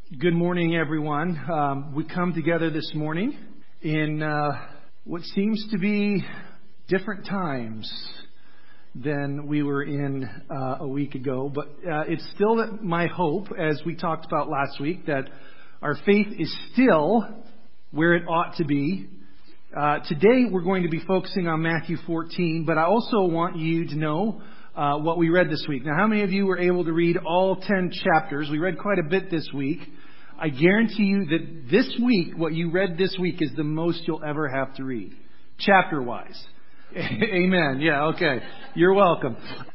Good morning, everyone. We come together this morning in what seems to be different times than we were in a week ago. But it's still my hope, as we talked about last week, that our faith is still where it ought to be. Today, we're going to be focusing on Matthew 14, but I also want you to know what we read this week. Now, how many of you were able to read all 10 chapters? We read quite a bit this week. I guarantee you that this week, what you read this week is the most you'll ever have to read, chapter-wise. Amen. Yeah, okay. You're welcome.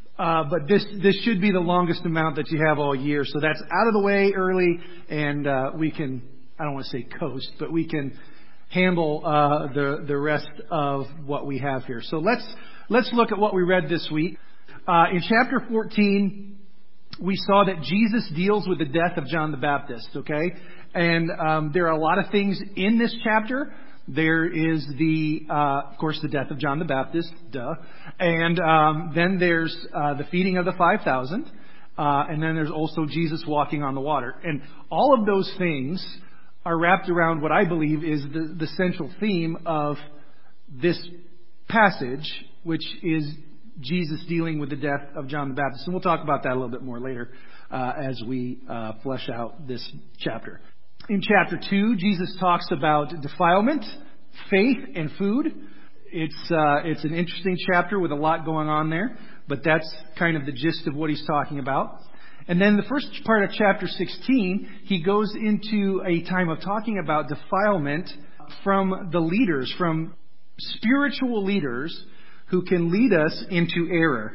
But this should be the longest amount that you have all year. So that's out of the way early, and we can, I don't want to say coast, but we can handle the rest of what we have here. So let's look at what we read this week. In chapter 14, we saw that Jesus deals with the death of John the Baptist, okay? And there are a lot of things in this chapter. There is of course, the death of John the Baptist, duh. And then there's the feeding of the 5,000. And then there's also Jesus walking on the water. And all of those things are wrapped around what I believe is the central theme of this passage, which is Jesus dealing with the death of John the Baptist. And we'll talk about that a little bit more later as we flesh out this chapter. In chapter 2, Jesus talks about defilement, faith, and food. It's an interesting chapter with a lot going on there, but that's kind of the gist of what he's talking about. And then the first part of chapter 16, he goes into a time of talking about defilement from the leaders, from spiritual leaders who can lead us into error.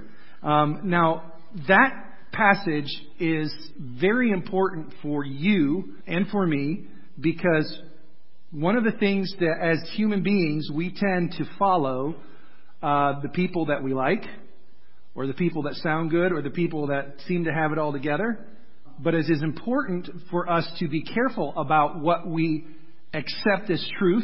Now, that passage is very important for you and for me because one of the things that as human beings we tend to follow the people that we like or the people that sound good or the people that seem to have it all together. But it is important for us to be careful about what we accept as truth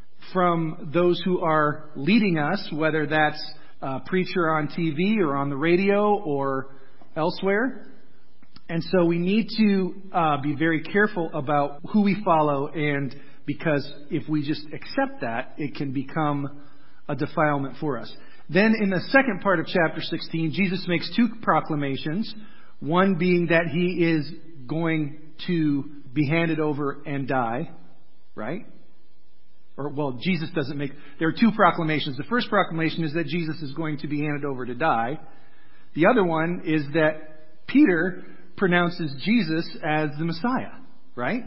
from those who are leading us, whether that's a preacher on TV or on the radio or elsewhere. And so we need to be very careful about who we follow, and because if we just accept that, it can become a defilement for us. Then in the second part of chapter 16, Jesus makes two proclamations, one being that he is going to be handed over and die, right? Jesus doesn't make... There are two proclamations. The first proclamation is that Jesus is going to be handed over to die. The other one is that Peter pronounces Jesus as the Messiah, right?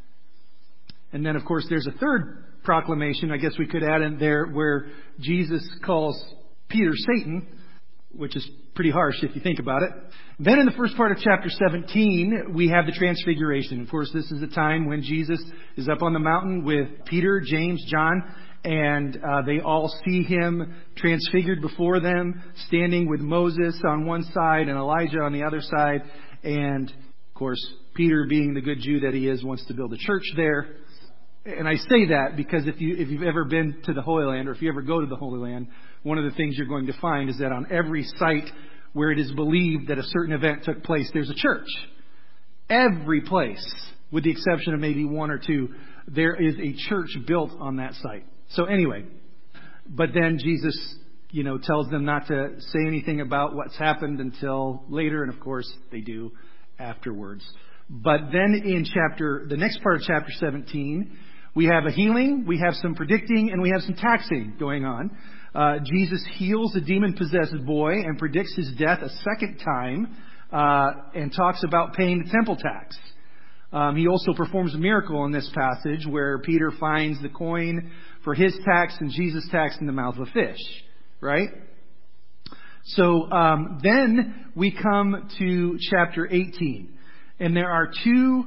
And then, of course, there's a third proclamation, I guess we could add in there, where Jesus calls Peter Satan, which is pretty harsh if you think about it. Then in the first part of chapter 17, we have the Transfiguration. Of course, this is the time when Jesus is up on the mountain with Peter, James, John, and they all see him transfigured before them, standing with Moses on one side and Elijah on the other side. And, of course, Peter, being the good Jew that he is, wants to build a church there. And I say that because if you've ever been to the Holy Land, or if you ever go to the Holy Land, one of the things you're going to find is that on every site where it is believed that a certain event took place, there's a church. Every place, with the exception of maybe one or two, there is a church built on that site. So anyway, but then Jesus, tells them not to say anything about what's happened until later, and of course they do afterwards. But then in the next part of chapter 17, we have a healing, we have some predicting, and we have some taxing going on. Jesus heals a demon-possessed boy and predicts his death a second time and talks about paying the temple tax. He also performs a miracle in this passage where Peter finds the coin for his tax and Jesus' tax in the mouth of a fish, right? So then we come to chapter 18, and there are two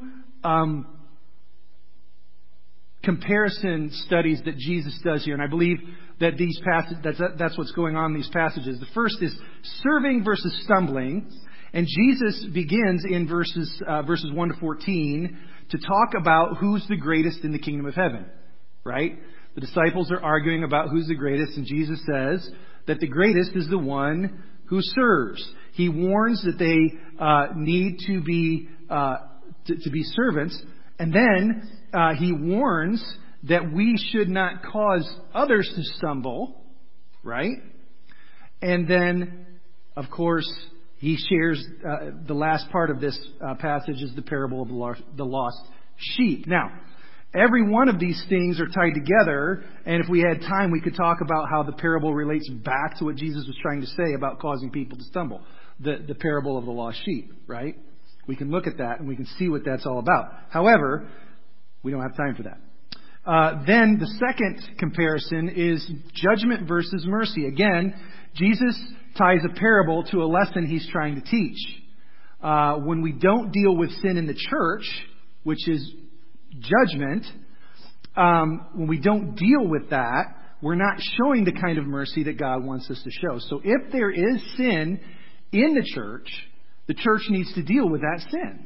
comparison studies that Jesus does here, and I believe that that's what's going on in these passages. The first is serving versus stumbling, and Jesus begins in verses 1 to 14 to talk about who's the greatest in the kingdom of heaven, right? The disciples are arguing about who's the greatest, and Jesus says that the greatest is the one who serves. He warns that they need to be servants And then he warns that we should not cause others to stumble, right? And then, of course, he shares the last part of this passage is the parable of the lost sheep. Now, every one of these things are tied together, and if we had time, we could talk about how the parable relates back to what Jesus was trying to say about causing people to stumble. The parable of the lost sheep, right? We can look at that and we can see what that's all about. However, we don't have time for that. Then the second comparison is judgment versus mercy. Again, Jesus ties a parable to a lesson he's trying to teach. When we don't deal with sin in the church, which is judgment, when we don't deal with that, we're not showing the kind of mercy that God wants us to show. So if there is sin in the church needs to deal with that sin.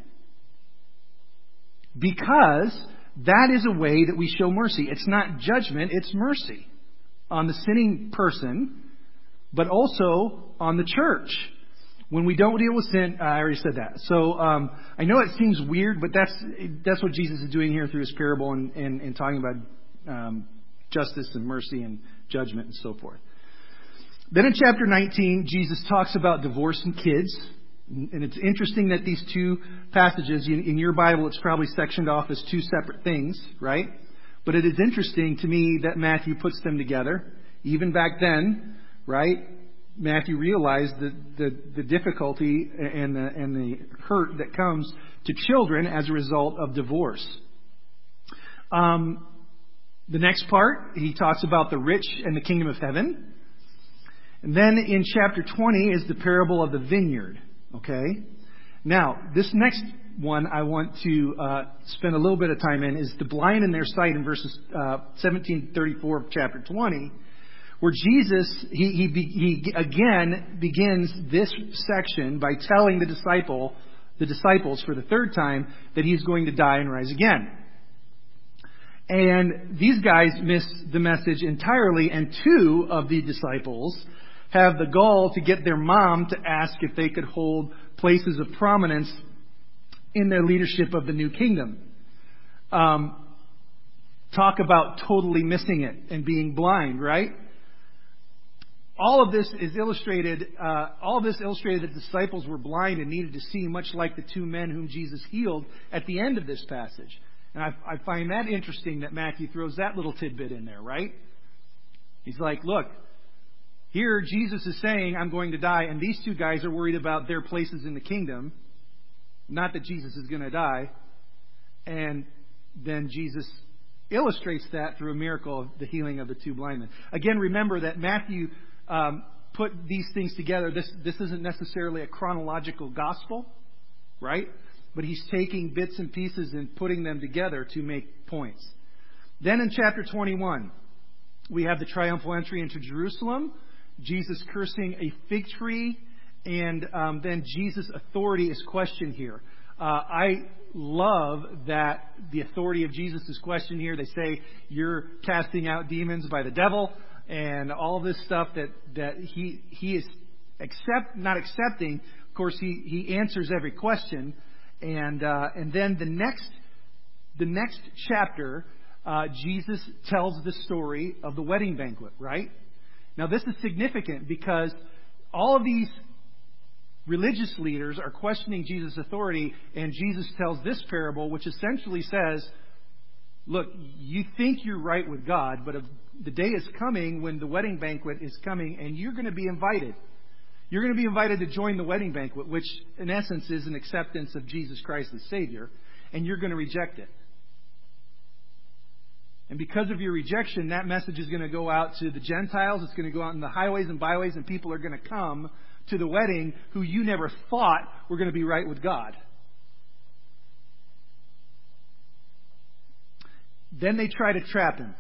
Because that is a way that we show mercy. It's not judgment, it's mercy on the sinning person, but also on the church. When we don't deal with sin, I already said that. So I know it seems weird, but that's what Jesus is doing here through his parable and talking about justice and mercy and judgment and so forth. Then in chapter 19, Jesus talks about divorce and kids. And it's interesting that these two passages, in your Bible, it's probably sectioned off as two separate things, right? But it is interesting to me that Matthew puts them together. Even back then, right? Matthew realized the difficulty and the hurt that comes to children as a result of divorce. The next part, he talks about the rich and the kingdom of heaven. And then in chapter 20 is the parable of the vineyard. Okay? Now, this next one I want to spend a little bit of time in is the blind in their sight in verses 17-34 of chapter 20, where Jesus, he again begins this section by telling the disciples for the third time that he's going to die and rise again. And these guys miss the message entirely, and two of the disciples have the gall to get their mom to ask if they could hold places of prominence in their leadership of the new kingdom. Talk about totally missing it and being blind, right? All of this illustrated that the disciples were blind and needed to see, much like the two men whom Jesus healed at the end of this passage. And I find that interesting that Matthew throws that little tidbit in there, right? He's like, look, here, Jesus is saying, I'm going to die, and these two guys are worried about their places in the kingdom. Not that Jesus is going to die. And then Jesus illustrates that through a miracle of the healing of the two blind men. Again, remember that Matthew put these things together. This isn't necessarily a chronological gospel, right? But he's taking bits and pieces and putting them together to make points. Then in chapter 21, we have the triumphal entry into Jerusalem. Jesus cursing a fig tree, and then Jesus' authority is questioned here. I love that the authority of Jesus is questioned here. They say you're casting out demons by the devil, and all this stuff that he is not accepting. Of course, he answers every question, and then the next chapter, Jesus tells the story of the wedding banquet, right? Now, this is significant because all of these religious leaders are questioning Jesus' authority, and Jesus tells this parable, which essentially says, look, you think you're right with God, but the day is coming when the wedding banquet is coming, and you're going to be invited. You're going to be invited to join the wedding banquet, which in essence is an acceptance of Jesus Christ as Savior, and you're going to reject it. And because of your rejection, that message is going to go out to the Gentiles. It's going to go out in the highways and byways, and people are going to come to the wedding who you never thought were going to be right with God. Then they try to trap him.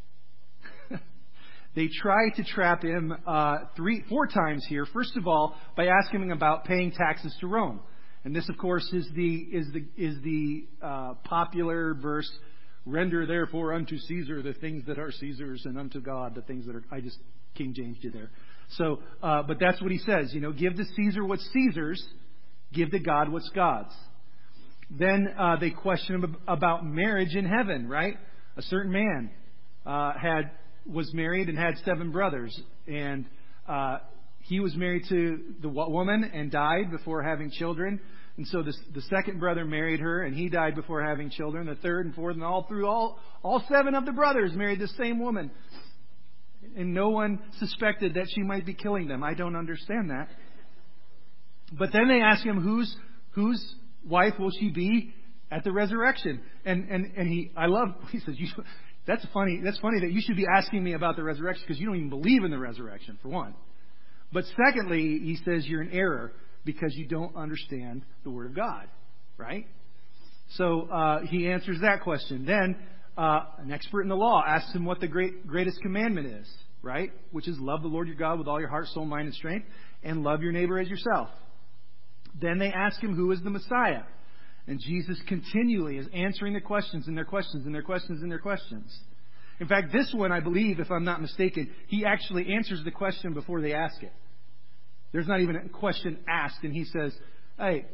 They try to trap him 4 times here. First of all, by asking him about paying taxes to Rome. And this, of course, is the popular verse, render therefore unto Caesar the things that are Caesar's, and unto God the things that are... I just King James you there. So, but that's what he says. Give to Caesar what's Caesar's, give to God what's God's. Then they question him about marriage in heaven, right? A certain man was married and had 7 brothers, and he was married to the woman and died before having children. And so the second brother married her, and he died before having children. The third and fourth, and all 7 of the brothers married the same woman. And no one suspected that she might be killing them. I don't understand that. But then they ask him, whose wife will she be at the resurrection? And he says, that's funny that you should be asking me about the resurrection, because you don't even believe in the resurrection, for one. But secondly, he says you're in error because you don't understand the Word of God, right? So he answers that question. Then an expert in the law asks him what the greatest commandment is, right? Which is love the Lord your God with all your heart, soul, mind, and strength, and love your neighbor as yourself. Then they ask him who is the Messiah. And Jesus continually is answering the questions and their questions and their questions and their questions. In fact, this one, I believe, if I'm not mistaken, he actually answers the question before they ask it. There's not even a question asked, and he says, hey,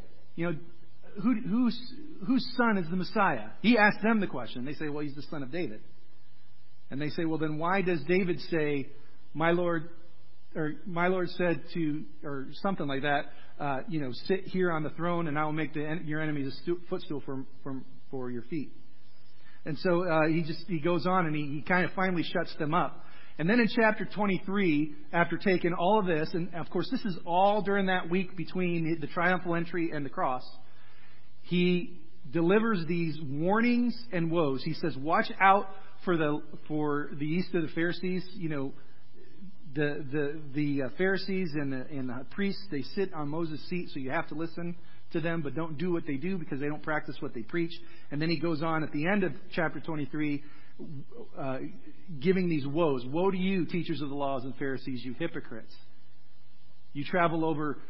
whose son is the Messiah? He asked them the question. They say, well, he's the son of David. And they say, well, then why does David say, my Lord said to, or something like that, sit here on the throne, and I will make your enemies a footstool for your feet. And so he goes on, and he kind of finally shuts them up. And then in chapter 23, after taking all of this, and of course this is all during that week between the triumphal entry and the cross, he delivers these warnings and woes. He says, watch out for the yeast of the Pharisees. The Pharisees and the priests, they sit on Moses' seat, so you have to listen to them, but don't do what they do because they don't practice what they preach. And then he goes on at the end of chapter 23, giving these woes. Woe to you, teachers of the laws and Pharisees, you hypocrites! You travel over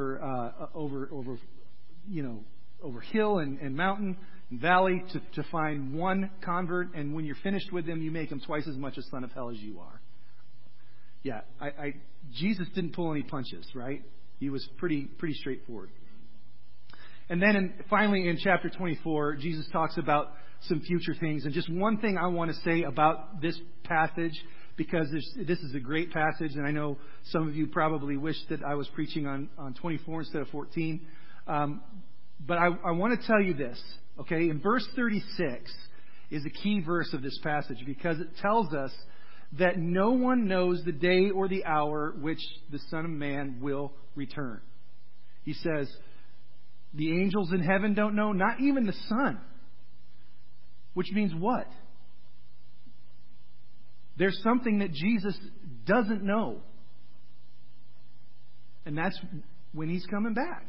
hill and mountain and valley to find one convert, and when you're finished with them, you make him twice as much a son of hell as you are. Yeah, Jesus didn't pull any punches, right? He was pretty straightforward. And then finally in chapter 24, Jesus talks about some future things. And just one thing I want to say about this passage, because this is a great passage, and I know some of you probably wish that I was preaching on 24 instead of 14. But I want to tell you this, okay? In verse 36 is a key verse of this passage, because it tells us that no one knows the day or the hour which the Son of Man will return. He says, the angels in heaven don't know, not even the Son. Which means what? There's something that Jesus doesn't know. And that's when He's coming back.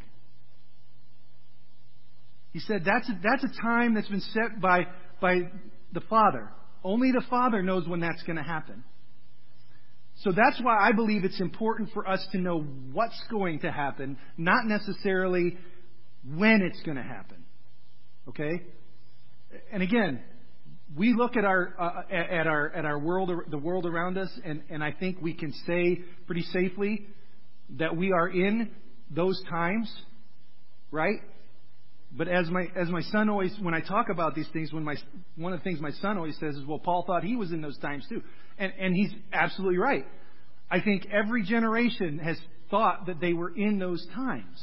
He said that's a time that's been set by the Father. Only the Father knows when that's going to happen. So that's why I believe it's important for us to know what's going to happen, not necessarily when it's going to happen. Okay? And again, we look at our world, the world around us, and I think we can say pretty safely that we are in those times, right? But as my son always, when I talk about these things, one of the things my son always says is, well, Paul thought he was in those times too. And he's absolutely right. I think every generation has thought that they were in those times.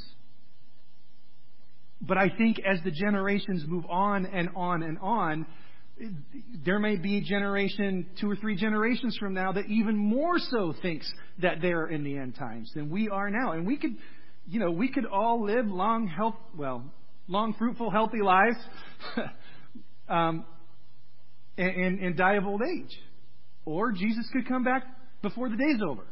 But I think as the generations move on and on and on, there may be a generation, 2 or 3 generations from now, that even more so thinks that they're in the end times than we are now. And we could all live long, fruitful, healthy lives and die of old age. Or Jesus could come back before the day's over.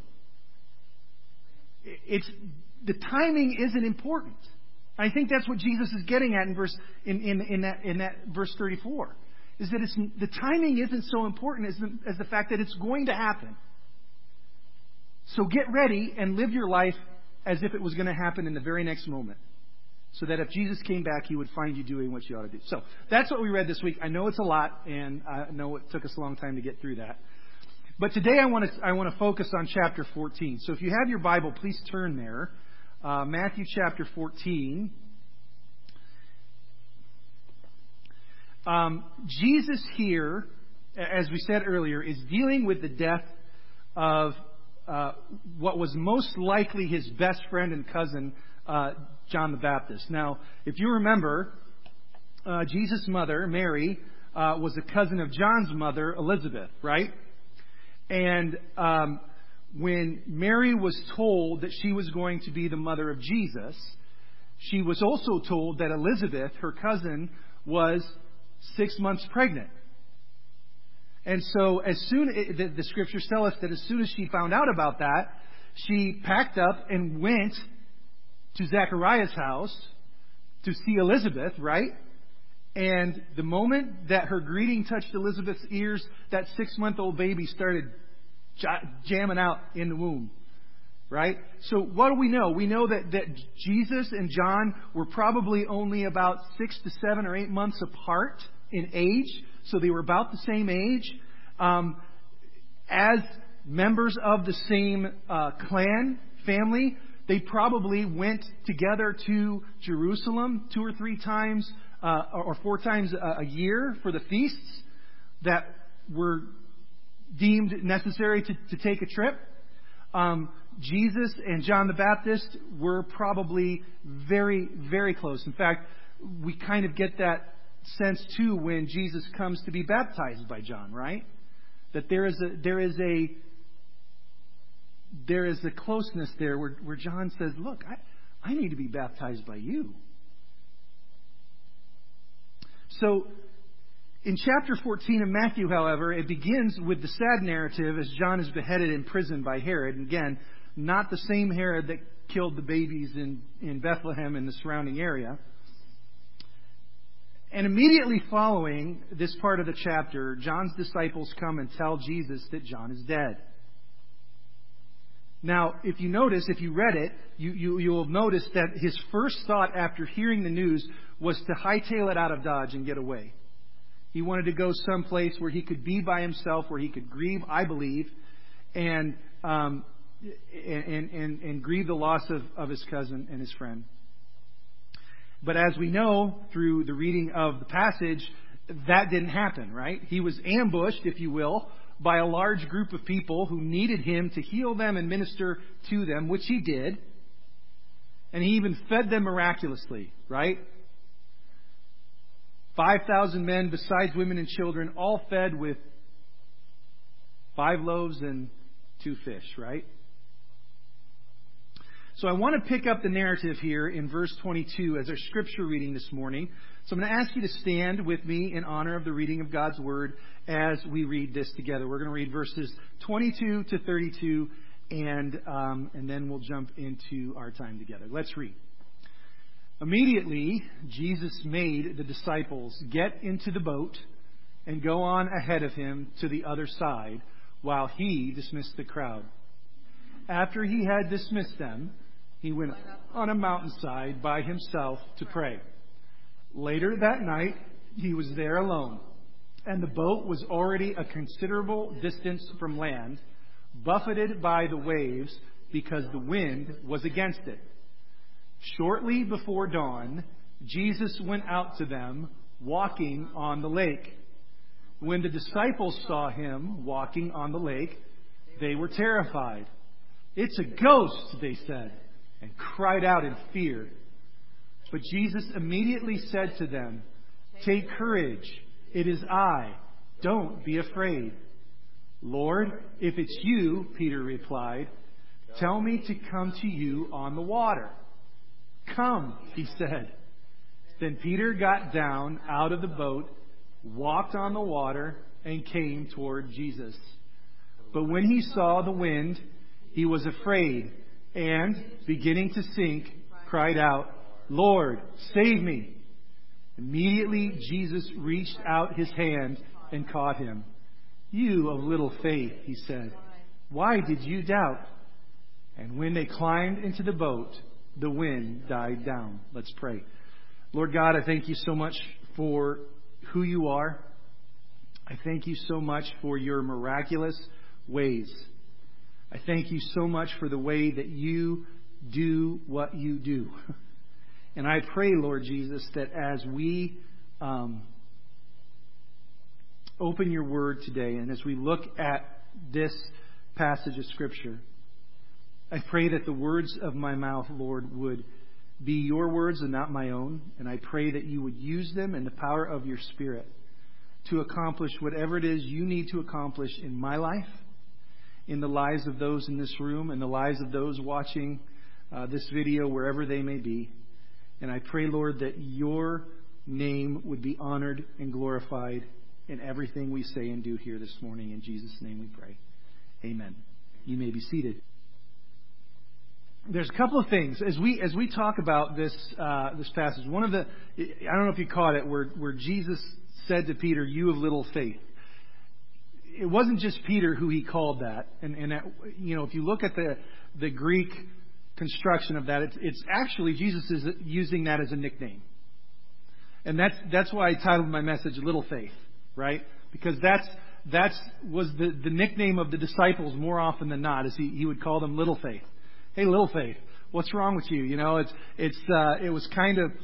The timing isn't important. I think that's what Jesus is getting at in that verse 34. Is that the timing isn't so important as the fact that it's going to happen. So get ready and live your life as if it was going to happen in the very next moment. So that if Jesus came back, He would find you doing what you ought to do. So that's what we read this week. I know it's a lot, and I know it took us a long time to get through that. But today I want to focus on chapter 14. So if you have your Bible, please turn there. Matthew chapter 14. Jesus here, as we said earlier, is dealing with the death of what was most likely his best friend and cousin, John the Baptist. Now, if you remember, Jesus' mother, Mary, was a cousin of John's mother, Elizabeth, right? And when Mary was told that she was going to be the mother of Jesus, she was also told that Elizabeth, her cousin, was 6 months pregnant. And so the scriptures tell us that as soon as she found out about that, she packed up and went to Zechariah's house to see Elizabeth, right? And the moment that her greeting touched Elizabeth's ears, that 6-month-old baby started jamming out in the womb, right? So what do we know? We know that Jesus and John were probably only about 6 to 7 or 8 months apart in age. So they were about the same age. As members of the same clan, family, they probably went together to Jerusalem 2 or 3 times or 4 times a year for the feasts that were deemed necessary to take a trip. Jesus and John the Baptist were probably very, very close. In fact, we kind of get that sense too when Jesus comes to be baptized by John, right? That there is a closeness there where John says, "Look, I need to be baptized by you." So in chapter 14 of Matthew, however, it begins with the sad narrative as John is beheaded in prison by Herod. And again, not the same Herod that killed the babies in Bethlehem and the surrounding area. And immediately following this part of the chapter, John's disciples come and tell Jesus that John is dead. Now, if you read it, you will notice that his first thought after hearing the news was to hightail it out of Dodge and get away. He wanted to go someplace where he could be by himself, where he could grieve, I believe, and grieve the loss of his cousin and his friend. But as we know through the reading of the passage, that didn't happen, right? He was ambushed, if you will, by a large group of people who needed him to heal them and minister to them, which he did. And he even fed them miraculously, right? 5,000 men besides women and children, all fed with 5 loaves and 2 fish, right? So I want to pick up the narrative here in verse 22 as our scripture reading this morning. So I'm going to ask you to stand with me in honor of the reading of God's Word as we read this together. We're going to read verses 22 to 32, and then we'll jump into our time together. Let's read. Immediately, Jesus made the disciples get into the boat and go on ahead of him to the other side while he dismissed the crowd. After he had dismissed them, he went on a mountainside by himself to pray. Later that night, he was there alone, and the boat was already a considerable distance from land, buffeted by the waves because the wind was against it. Shortly before dawn, Jesus went out to them, walking on the lake. When the disciples saw him walking on the lake, they were terrified. "It's a ghost," they said, and cried out in fear. But Jesus immediately said to them, "Take courage, it is I. Don't be afraid." "Lord, if it's you," Peter replied, "tell me to come to you on the water." "Come," he said. Then Peter got down out of the boat, walked on the water, and came toward Jesus. But when he saw the wind, he was afraid, and, beginning to sink, cried out, "Lord, save me." Immediately Jesus reached out his hand and caught him. "You of little faith," he said, "why did you doubt?" And when they climbed into the boat, the wind died down. Let's pray. Lord God, I thank you so much for who you are. I thank you so much for your miraculous ways. I thank you so much for the way that you do what you do. And I pray, Lord Jesus, that as we open your word today, and as we look at this passage of Scripture, I pray that the words of my mouth, Lord, would be your words and not my own. And I pray that you would use them in the power of your Spirit to accomplish whatever it is you need to accomplish in my life, in the lives of those in this room, and the lives of those watching this video, wherever they may be. And I pray, Lord, that your name would be honored and glorified in everything we say and do here this morning. In Jesus' name we pray. Amen. You may be seated. There's a couple of things as we talk about this passage. One of the, I don't know if you caught it, where Jesus said to Peter, "You of little faith." It wasn't just Peter who he called that, and that, if you look at the Greek construction of that, it's actually Jesus is using that as a nickname, and that's why I titled my message "Little Faith," right? Because that was the nickname of the disciples more often than not, as he would call them little faith. Hey, little faith, what's wrong with you? It was kind of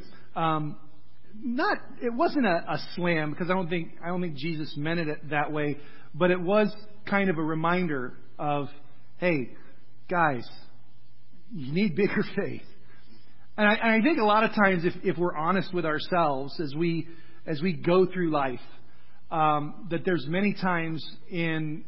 it wasn't a slam, because I don't think Jesus meant it that way, but it was kind of a reminder of, hey, guys, you need bigger faith. And I think a lot of times, if we're honest with ourselves as we go through life, that there's many times in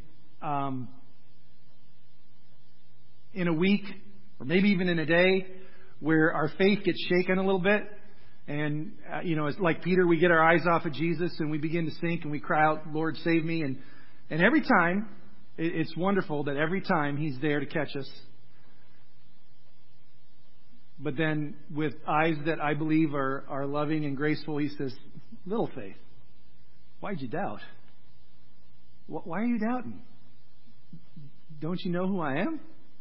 a week, or maybe even in a day, where our faith gets shaken a little bit. And, it's like Peter, we get our eyes off of Jesus and we begin to sink and we cry out, "Lord, save me." And every time, it's wonderful that every time He's there to catch us. But then with eyes that I believe are loving and graceful, He says, "Little faith, why'd you doubt? Why are you doubting? Don't you know who I am?"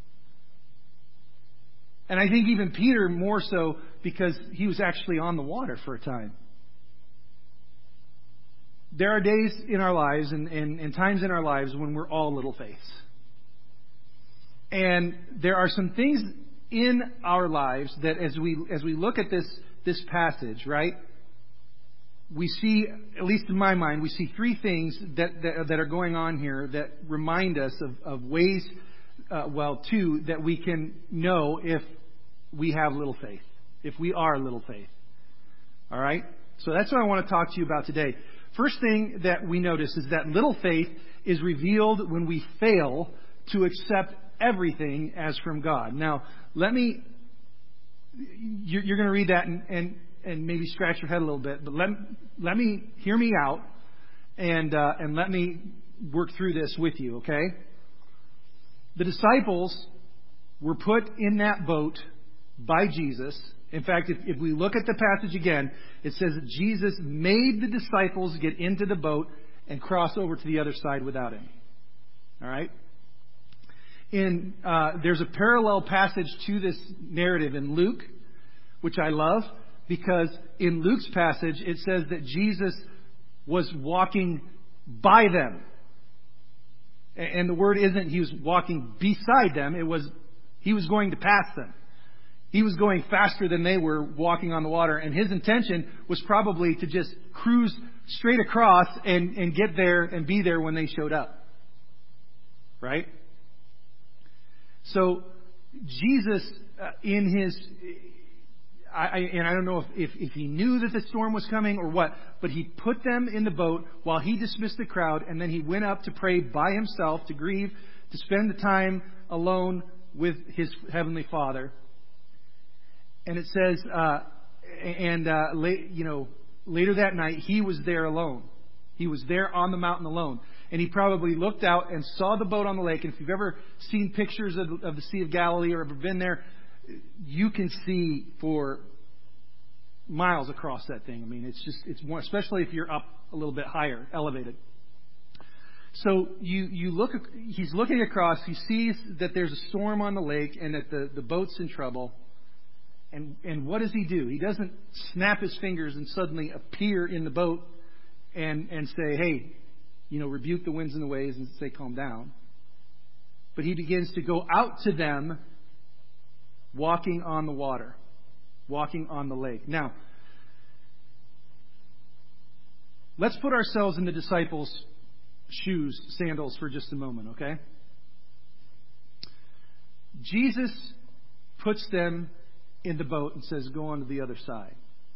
And I think even Peter more so, because he was actually on the water for a time. There are days in our lives and times in our lives when we're all little faiths. And there are some things in our lives that as we look at this passage, right, we see, at least in my mind, we see three things that are going on here that remind us of ways, two, that we can know if we have little faith, if we are little faith. All right? So that's what I want to talk to you about today. First thing that we notice is that little faith is revealed when we fail to accept everything as from God. Now, you're going to read that and maybe scratch your head a little bit, but let me hear me out and let me work through this with you, okay? The disciples were put in that boat by Jesus. In fact, if we look at the passage again, it says that Jesus made the disciples get into the boat and cross over to the other side without Him. All right? There's a parallel passage to this narrative in Luke, which I love, because in Luke's passage it says that Jesus was walking by them. And the word isn't He was walking beside them, it was He was going to pass them. He was going faster than they were walking on the water, and His intention was probably to just cruise straight across and get there and be there when they showed up. Right? So Jesus, I don't know if He knew that the storm was coming or what, but He put them in the boat while He dismissed the crowd, and then He went up to pray by Himself, to grieve, to spend the time alone with His Heavenly Father. And it says, later that night, He was there alone. He was there on the mountain alone. And He probably looked out and saw the boat on the lake. And if you've ever seen pictures of the Sea of Galilee or ever been there, you can see for miles across that thing. I mean, it's more, especially if you're up a little bit higher, elevated. So you look. He's looking across. He sees that there's a storm on the lake and that the boat's in trouble. And what does He do? He doesn't snap His fingers and suddenly appear in the boat and say, "Hey, rebuke the winds and the waves," and say, "Calm down." But He begins to go out to them, walking on the water, walking on the lake. Now, let's put ourselves in the disciples' shoes, sandals for just a moment, okay? Jesus puts them in the boat and says, go on to the other side.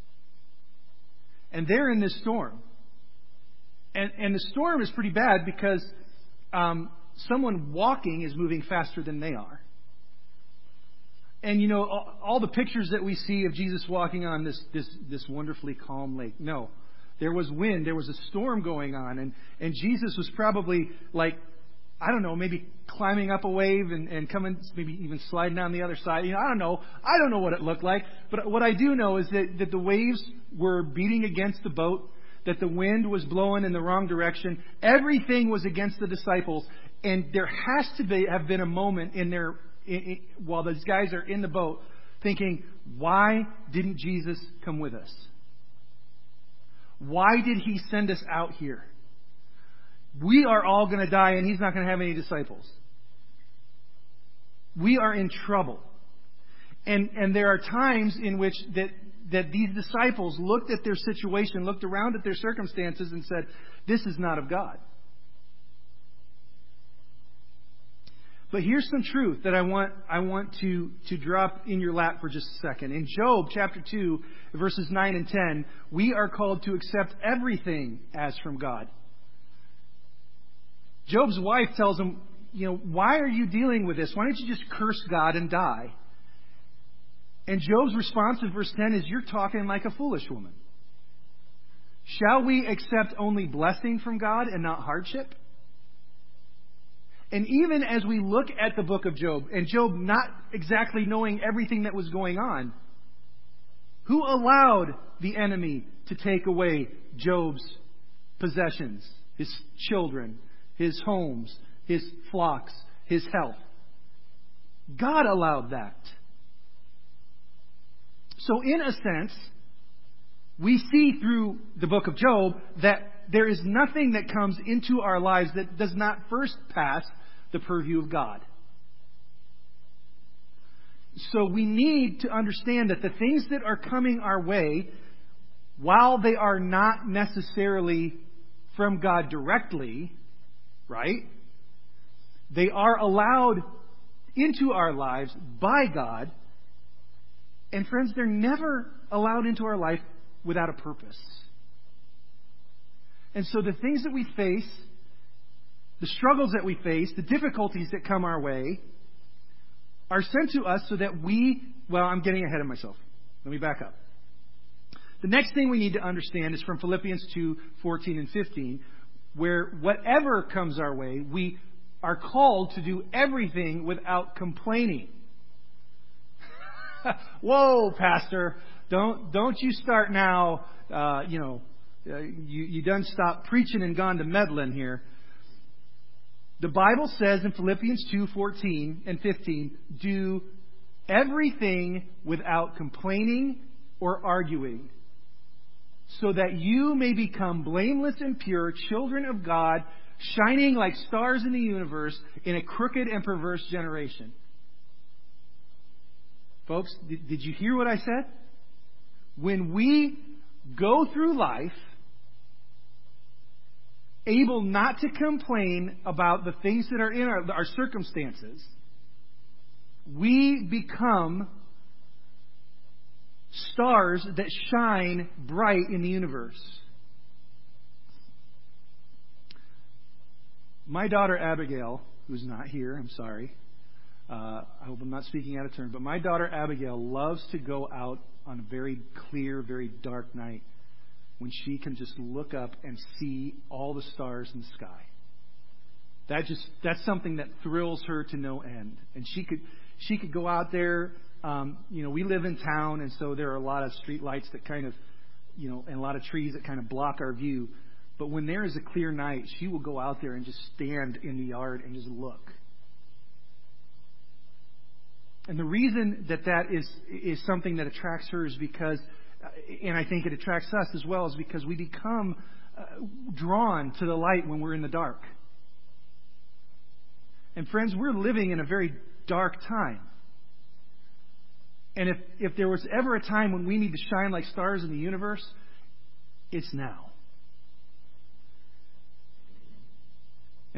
And they're in this storm. And the storm is pretty bad because someone walking is moving faster than they are. And, you know, all the pictures that we see of Jesus walking on this wonderfully calm lake. No, there was wind. There was a storm going on. And Jesus was probably like, I don't know, maybe climbing up a wave and coming, maybe even sliding down the other side. You know, I don't know. I don't know what it looked like. But what I do know is that the waves were beating against the boat, that the wind was blowing in the wrong direction. Everything was against the disciples. And there has to have been a moment in there while these guys are in the boat thinking, why didn't Jesus come with us? Why did he send us out here? We are all going to die and he's not going to have any disciples. We are in trouble. And there are times in which that these disciples looked at their situation, looked around at their circumstances and said, this is not of God. But here's some truth that I want to drop in your lap for just a second. In Job chapter 2, verses 9 and 10, we are called to accept everything as from God. Job's wife tells him, you know, why are you dealing with this? Why don't you just curse God and die? And Job's response in verse 10 is, you're talking like a foolish woman. Shall we accept only blessing from God and not hardship? And even as we look at the book of Job, and Job not exactly knowing everything that was going on, who allowed the enemy to take away Job's possessions, his children, his homes, his flocks, his health? God allowed that. So in a sense, we see through the book of Job that there is nothing that comes into our lives that does not first pass the purview of God. So we need to understand that the things that are coming our way, while they are not necessarily from God directly, right? They are allowed into our lives by God. And friends, they're never allowed into our life without a purpose. And so the things that we face, the struggles that we face, the difficulties that come our way, are sent to us so that I'm getting ahead of myself. Let me back up. The next thing we need to understand is from Philippians 2, 14 and 15, where whatever comes our way, we are called to do everything without complaining. Whoa, Pastor, don't you start now, you done stopped preaching and gone to meddling here. The Bible says in Philippians 2, 14 and 15, do everything without complaining or arguing, so that you may become blameless and pure, children of God, shining like stars in the universe in a crooked and perverse generation. Folks, did you hear what I said? When we go through life able not to complain about the things that are in our circumstances, we become stars that shine bright in the universe. My daughter Abigail, who's not here, I'm sorry. I hope I'm not speaking out of turn, but my daughter Abigail loves to go out on a very clear, very dark night when she can just look up and see all the stars in the sky. That's something that thrills her to no end. And she could go out there. We live in town, and so there are a lot of street lights that kind of, and a lot of trees that kind of block our view. But when there is a clear night, she will go out there and just stand in the yard and just look. And the reason that is something that attracts her is because, and I think it attracts us as well, is because we become drawn to the light when we're in the dark. And friends, we're living in a very dark time. And if there was ever a time when we need to shine like stars in the universe, it's now.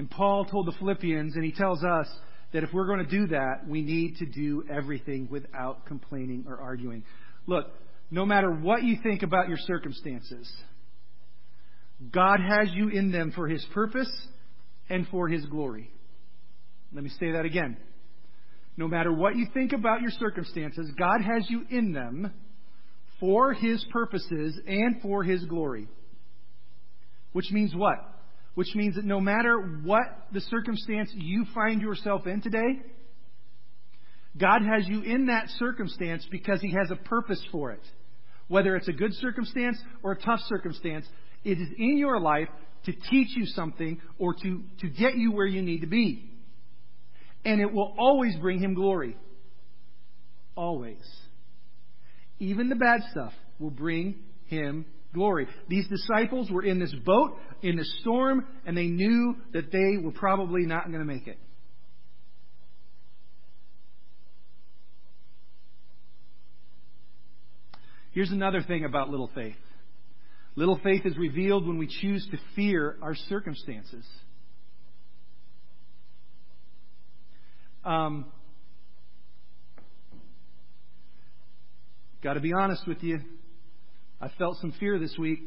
And Paul told the Philippians, and he tells us, that if we're going to do that, we need to do everything without complaining or arguing. Look, no matter what you think about your circumstances, God has you in them for His purpose and for His glory. Let me say that again. No matter what you think about your circumstances, God has you in them for His purposes and for His glory. Which means what? Which means that no matter what the circumstance you find yourself in today, God has you in that circumstance because He has a purpose for it. Whether it's a good circumstance or a tough circumstance, it is in your life to teach you something or to get you where you need to be. And it will always bring Him glory. Always. Even the bad stuff will bring Him glory. These disciples were in this boat, in this storm, and they knew that they were probably not going to make it. Here's another thing about little faith. Little faith is revealed when we choose to fear our circumstances. Got to be honest with you. I felt some fear this week.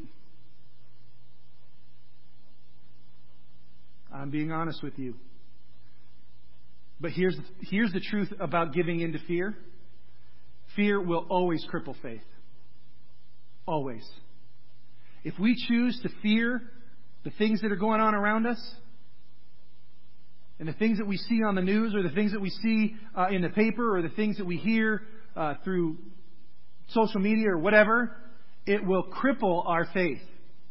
I'm being honest with you. But here's the truth about giving in to fear. Fear will always cripple faith. Always. If we choose to fear the things that are going on around us, and the things that we see on the news, or the things that we see in the paper, or the things that we hear through social media or whatever, it will cripple our faith.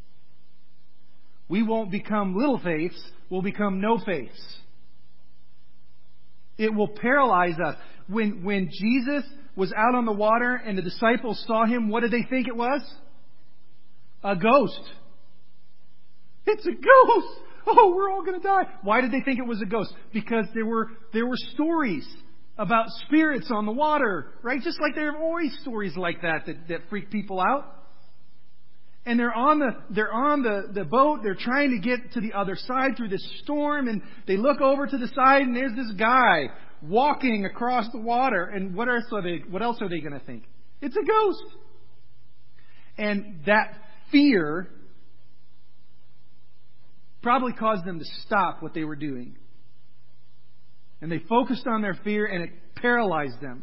We won't become little faiths, we'll become no faiths. It will paralyze us. When Jesus was out on the water and the disciples saw Him, what did they think it was? A ghost. It's a ghost! Oh, we're all going to die. Why did they think it was a ghost? Because there were stories about spirits on the water, right? Just like there are always stories like that freak people out. And they're on the boat. They're trying to get to the other side through this storm, and they look over to the side, and there's this guy walking across the water. And what else are they going to think? It's a ghost. And that fear probably caused them to stop what they were doing. And they focused on their fear, and it paralyzed them.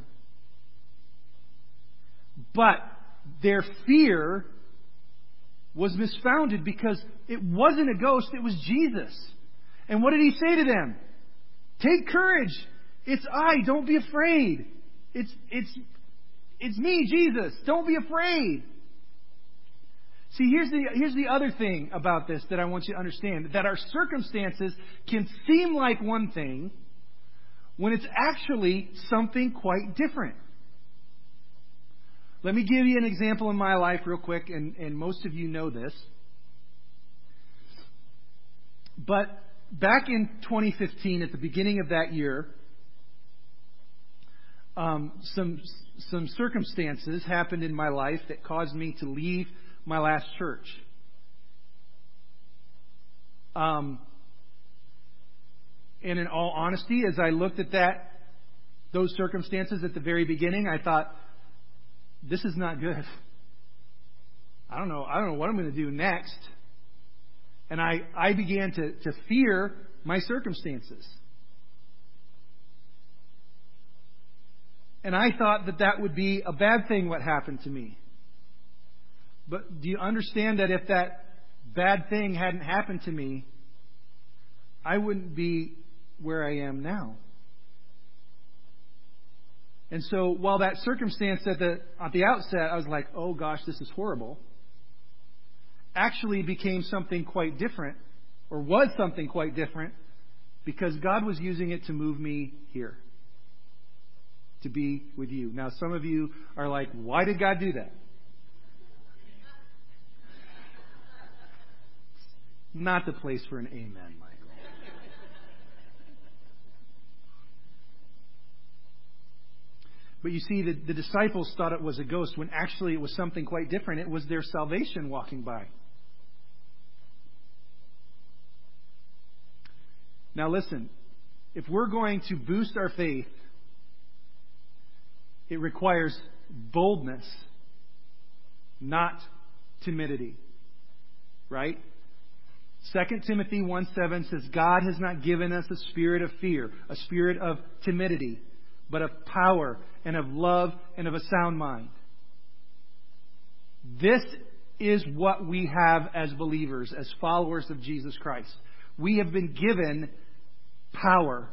But their fear was misfounded because it wasn't a ghost, it was Jesus. And what did He say to them? Take courage. It's I. Don't be afraid. It's me, Jesus. Don't be afraid. See, here's the other thing about this that I want you to understand. That our circumstances can seem like one thing when it's actually something quite different. Let me give you an example in my life real quick, and most of you know this. But back in 2015, at the beginning of that year, some circumstances happened in my life that caused me to leave my last church. And in all honesty, as I looked at those circumstances at the very beginning, I thought, this is not good. I don't know what I'm going to do next. And I began to fear my circumstances. And I thought that would be a bad thing what happened to me. But do you understand that if that bad thing hadn't happened to me, I wouldn't be where I am now? And so while that circumstance at the outset, I was like, oh gosh, this is horrible, actually became something quite different, or was something quite different, because God was using it to move me here, to be with you. Now, some of you are like, why did God do that? Not the place for an amen, Michael. But you see, the disciples thought it was a ghost when actually it was something quite different. It was their salvation walking by. Now listen, if we're going to boost our faith, it requires boldness, not timidity. Right? 2 Timothy 1:7 says, God has not given us a spirit of fear, a spirit of timidity, but of power and of love and of a sound mind. This is what we have as believers, as followers of Jesus Christ. We have been given power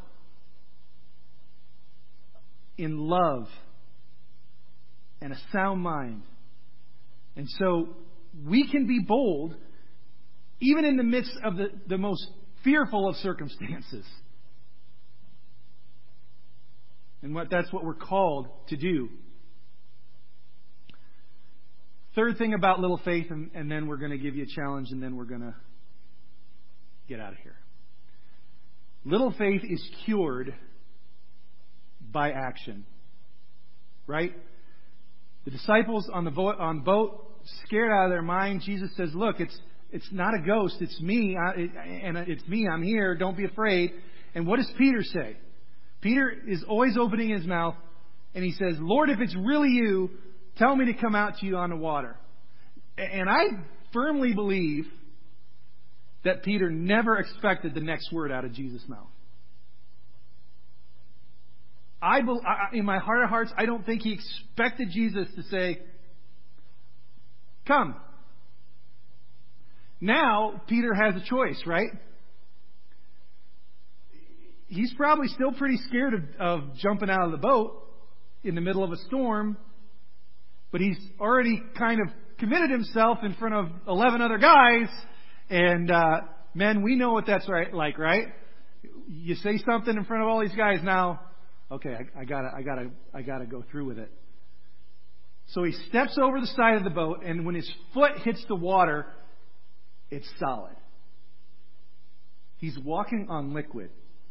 in love and a sound mind. And so we can be bold even in the midst of the most fearful of circumstances. And that's what we're called to do. Third thing about little faith, and then we're going to give you a challenge, and then we're going to get out of here. Little faith is cured by action. Right? The disciples on the boat, scared out of their mind, Jesus says, look, it's not a ghost, it's me, it's me, I'm here, don't be afraid. And what does Peter say? Peter is always opening his mouth, and he says, Lord, if it's really you, tell me to come out to you on the water. And I firmly believe that Peter never expected the next word out of Jesus' mouth. In my heart of hearts, I don't think he expected Jesus to say, come. Now, Peter has a choice, right? He's probably still pretty scared of jumping out of the boat in the middle of a storm, but he's already kind of committed himself in front of 11 other guys. And men, we know what that's like, right? You say something in front of all these guys now. Okay, I gotta go through with it. So he steps over the side of the boat, and when his foot hits the water, it's solid. He's walking on liquid.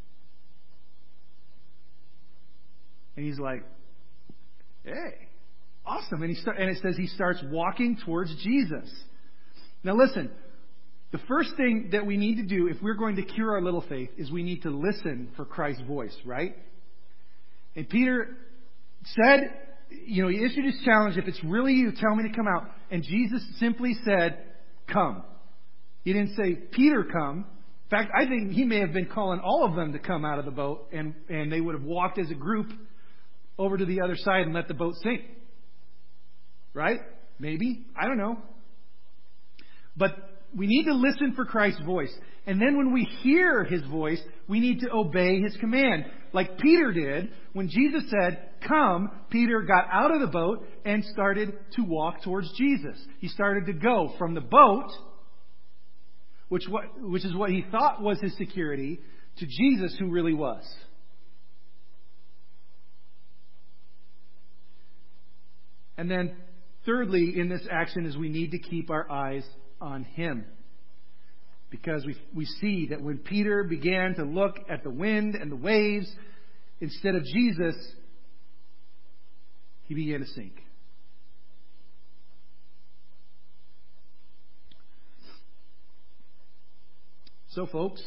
And he's like, hey, awesome. And it says he starts walking towards Jesus. Now listen, the first thing that we need to do if we're going to cure our little faith is we need to listen for Christ's voice, right? And Peter said, he issued his challenge, if it's really you, tell me to come out. And Jesus simply said, come. He didn't say, Peter, come. In fact, I think he may have been calling all of them to come out of the boat, and they would have walked as a group over to the other side and let the boat sink. Right? Maybe. I don't know. But we need to listen for Christ's voice. And then when we hear His voice, we need to obey His command. Like Peter did. When Jesus said, come, Peter got out of the boat and started to walk towards Jesus. He started to go from the boat, which is what he thought was his security, to Jesus, who really was. And then thirdly, in this action, is we need to keep our eyes on Him. Because we see that when Peter began to look at the wind and the waves instead of Jesus, he began to sink. So folks,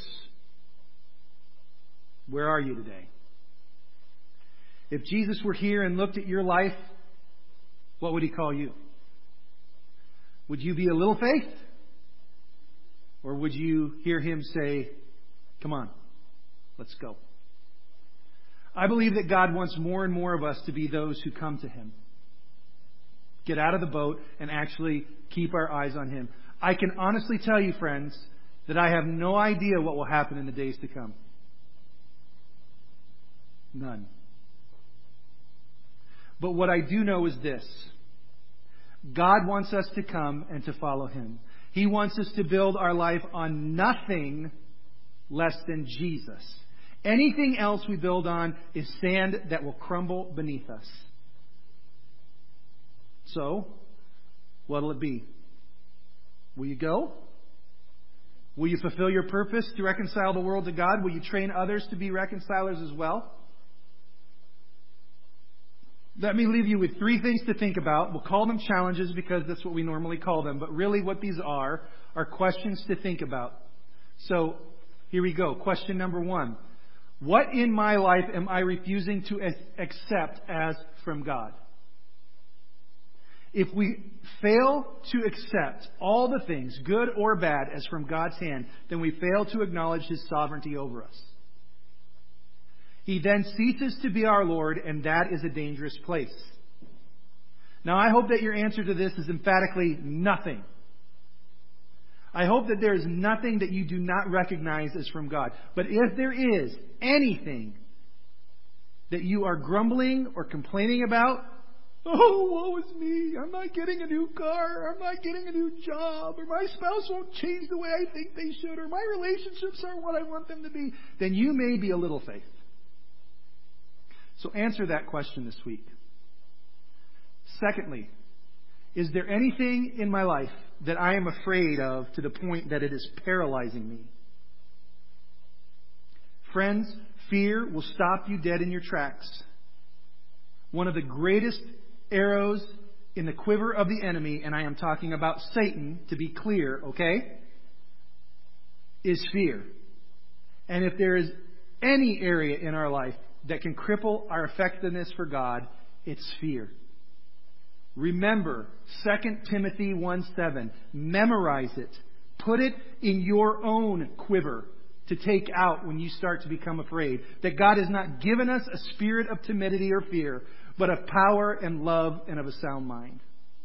where are you today? If Jesus were here and looked at your life, what would He call you? Would you be a little faith? Or would you hear Him say, come on, let's go? I believe that God wants more and more of us to be those who come to Him. Get out of the boat and actually keep our eyes on Him. I can honestly tell you, friends, that I have no idea what will happen in the days to come. None. But what I do know is this. God wants us to come and to follow Him. He wants us to build our life on nothing less than Jesus. Anything else we build on is sand that will crumble beneath us. So, what'll it be? Will you go? Will you fulfill your purpose to reconcile the world to God? Will you train others to be reconcilers as well? Let me leave you with 3 things to think about. We'll call them challenges because that's what we normally call them. But really what these are questions to think about. So, Here we go. Question number 1. What in my life am I refusing to accept as from God? If we fail to accept all the things, good or bad, as from God's hand, then we fail to acknowledge His sovereignty over us. He then ceases to be our Lord, and that is a dangerous place. Now, I hope that your answer to this is emphatically nothing. I hope that there is nothing that you do not recognize as from God. But if there is anything that you are grumbling or complaining about, oh, woe is me, I'm not getting a new car, I'm not getting a new job, or my spouse won't change the way I think they should, or my relationships aren't what I want them to be, then you may be a little faith. So answer that question this week. Secondly, is there anything in my life that I am afraid of to the point that it is paralyzing me? Friends, fear will stop you dead in your tracks. One of the greatest arrows in the quiver of the enemy, and I am talking about Satan, to be clear, okay, is fear. And if there is any area in our life that can cripple our effectiveness for God, it's fear. Remember 2 Timothy 1:7. Memorize it. Put it in your own quiver to take out when you start to become afraid. That God has not given us a spirit of timidity or fear, but of power and love and of a sound mind.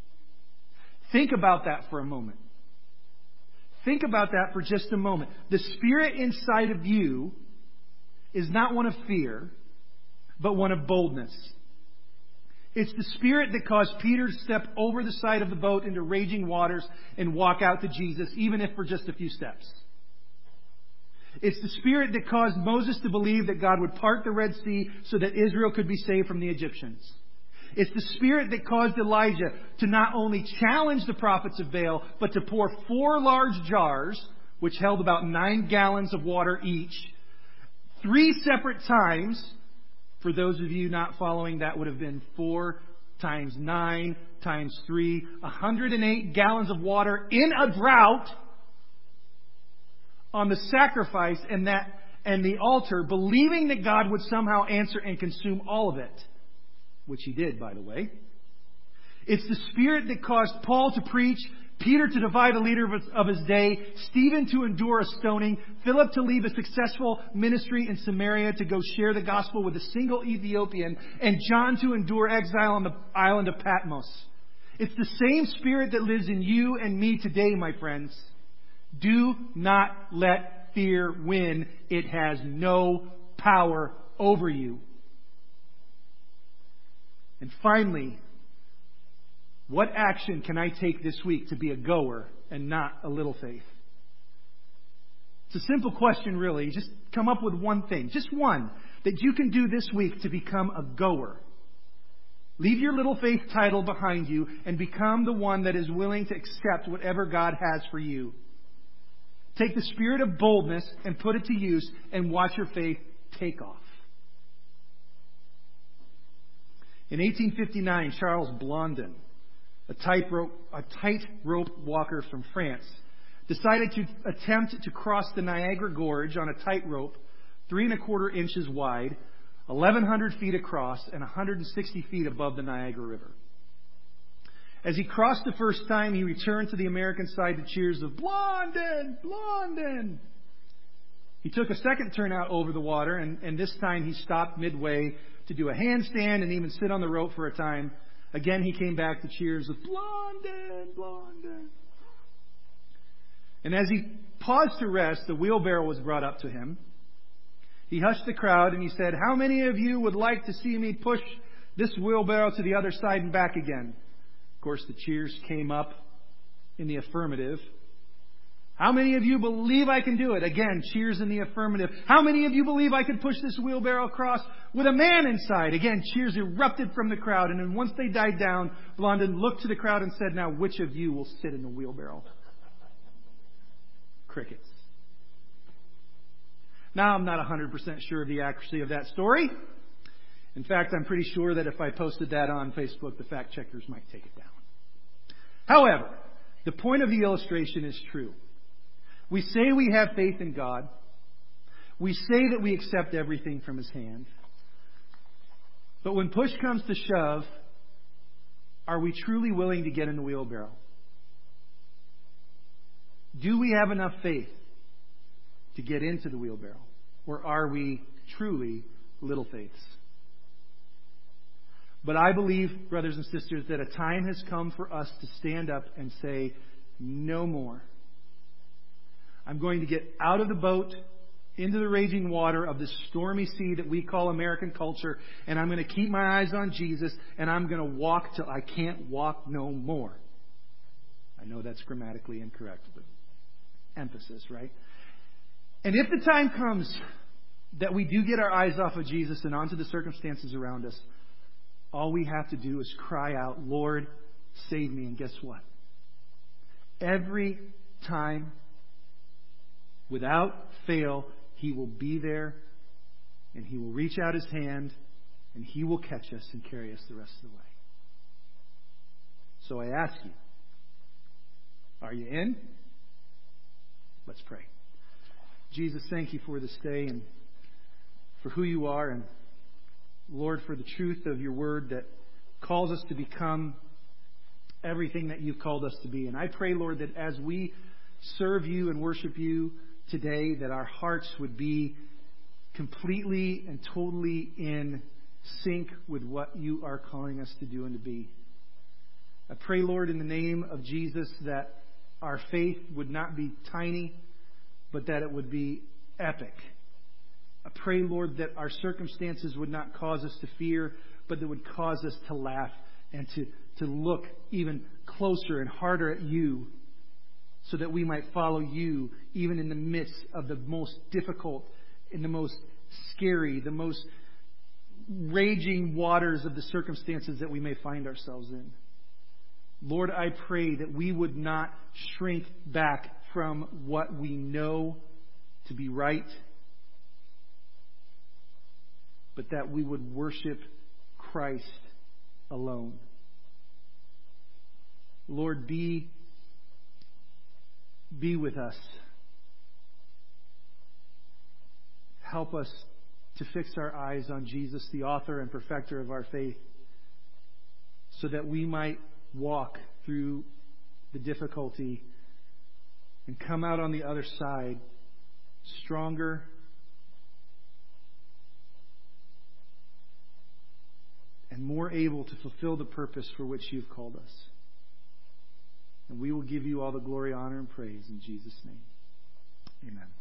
Think about that for a moment. Think about that for just a moment. The spirit inside of you is not one of fear, but one of boldness. It's the spirit that caused Peter to step over the side of the boat into raging waters and walk out to Jesus, even if for just a few steps. It's the spirit that caused Moses to believe that God would part the Red Sea so that Israel could be saved from the Egyptians. It's the spirit that caused Elijah to not only challenge the prophets of Baal, but to pour 4 large jars, which held about 9 gallons of water each, 3 separate times. For those of you not following, that would have been 4 times 9 times 3, 108 gallons of water in a drought on the sacrifice and the altar, believing that God would somehow answer and consume all of it, which He did, by the way. It's the spirit that caused Paul to preach, Peter to divide a leader of his day, Stephen to endure a stoning, Philip to leave a successful ministry in Samaria to go share the gospel with a single Ethiopian, and John to endure exile on the island of Patmos. It's the same spirit that lives in you and me today, my friends. Do not let fear win. It has no power over you. And finally, what action can I take this week to be a goer and not a little faith? It's a simple question, really. Just come up with one thing, just one, that you can do this week to become a goer. Leave your little faith title behind you and become the one that is willing to accept whatever God has for you. Take the spirit of boldness and put it to use and watch your faith take off. In 1859, Charles Blondin, a tightrope walker from France, decided to attempt to cross the Niagara Gorge on a tightrope 3¼ inches wide, 1,100 feet across, and 160 feet above the Niagara River. As he crossed the first time, he returned to the American side to cheers of "Blondin! Blondin!" He took a second turn out over the water, and this time he stopped midway to do a handstand and even sit on the rope for a time. Again, he came back to cheers of "Blondin! Blondin!" And as he paused to rest, the wheelbarrow was brought up to him. He hushed the crowd and he said, "How many of you would like to see me push this wheelbarrow to the other side and back again?" Of course, the cheers came up in the affirmative. "How many of you believe I can do it?" Again, cheers in the affirmative. "How many of you believe I can push this wheelbarrow across with a man inside?" Again, cheers erupted from the crowd. And then once they died down, Blondin looked to the crowd and said, "Now, which of you will sit in the wheelbarrow?" Crickets. Now, I'm not 100% sure of the accuracy of that story. In fact, I'm pretty sure that if I posted that on Facebook, the fact checkers might take it down. However, the point of the illustration is true. We say we have faith in God, We say that we accept everything from His hand. But when push comes to shove, are we truly willing to get in the wheelbarrow? Do we have enough faith to get into the wheelbarrow? Or are we truly little faiths? But I believe, brothers and sisters, that a time has come for us to stand up and say, no more. I'm going to get out of the boat into the raging water of this stormy sea that we call American culture, and I'm going to keep my eyes on Jesus, and I'm going to walk till I can't walk no more. I know that's grammatically incorrect, but emphasis, right? And if the time comes that we do get our eyes off of Jesus and onto the circumstances around us, all we have to do is cry out, Lord, save me. And guess what? Every time, without fail, He will be there, and He will reach out His hand, and He will catch us and carry us the rest of the way. So I ask you, are you in? Let's pray. Jesus, thank You for this day and for who You are, and Lord, for the truth of Your word that calls us to become everything that You've called us to be. And I pray, Lord, that as we serve You and worship You today, that our hearts would be completely and totally in sync with what You are calling us to do and to be. I pray, Lord, in the name of Jesus, that our faith would not be tiny, but that it would be epic. I pray, Lord, that our circumstances would not cause us to fear, but that would cause us to laugh and to look even closer and harder at You, so that we might follow You even in the midst of the most difficult, in the most scary, the most raging waters of the circumstances that we may find ourselves in. Lord, I pray that we would not shrink back from what we know to be right, but that we would worship Christ alone. Lord, be with us. Help us to fix our eyes on Jesus, the author and perfecter of our faith, so that we might walk through the difficulty and come out on the other side stronger and more able to fulfill the purpose for which You've called us. And we will give You all the glory, honor, and praise in Jesus' name. Amen.